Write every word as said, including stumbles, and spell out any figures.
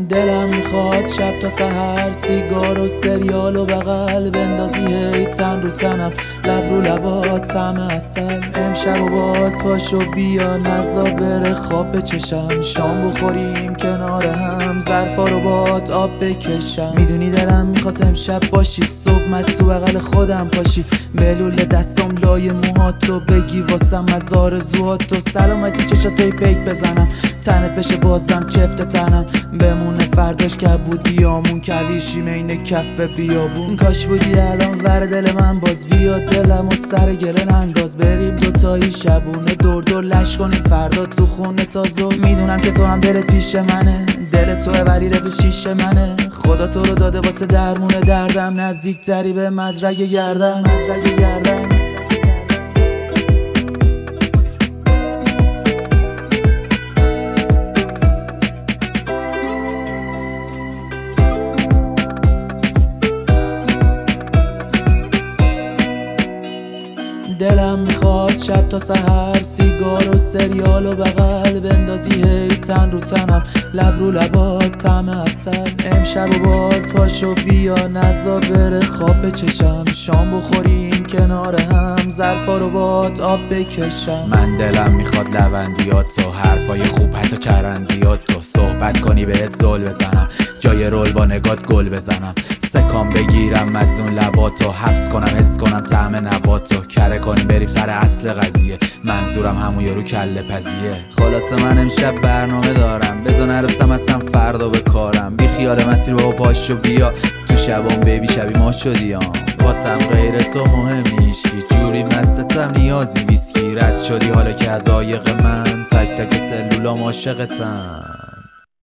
دلم میخواد شب تا سحر سیگار و سریال و بغل بندازی هی تن رو تنم، لب رو لبات طعم عسل. امشب و باز پاشو بیا نزا بره خواب بچشم، شام بخوریم کنار هم ظرفا رو باد آب بکشم. میدونی دلم میخواد امشب باشی، صبح مستو بغل خودم پاشی، بلول دستم لای موهاتو بگی واسم از آرزوهاتو، سلامتی چشاتوی پیک بزنم تنت بشه بازم چفت تنم، بمونه فرداش که بودیامون کویشیم این کف بیابون. کاش بودی الان ور دل من باز بیاد دلم و سر گله ننداز، بریم دوتایی شبونه دور دور لش کنیم فردا تو خونه تازه. میدونم که تو هم دلت پیش منه، دل توه ولی رفت شیش منه، خدا تو رو داده واسه درمون دردم، نزدیک تری به مزرعه گردن مزرعه گردن. دلم میخواد شب تا سحر سیگار و سریال و بغل بندازی هی تن رو تنم، لب رو لبات طعم عسل. امشب و باز پاشو بیا نزا بره خواب بچشم، شام بخوریم کنار هم ظرفا رو باد آب بکشم. من دلم میخواد لوندیاتو، حرفای خوب حتی چرندیاتو، صحبت کنی بهت زل بزنم، جای رول با نگات گل بزنم، سکام بگیرم از اون لباتو، حبس کنم حس کنم طعم نباتو، کره کنیم بریم سر اصل قضیه، منظورم همون یارو کله پزیه. خلاصه من امشب برنامه دارم، بزا نرسم اصلا فردا به کارم، بی خیال مسیر با پاشو بیا تو شبام بیبی شبی ما شدیام، واسم غیر تو مهمی هیچکی، جوری مستم نیازی ویسکی، رد شدی حالا که از عایق من، تک تک سلولام عاشقتم.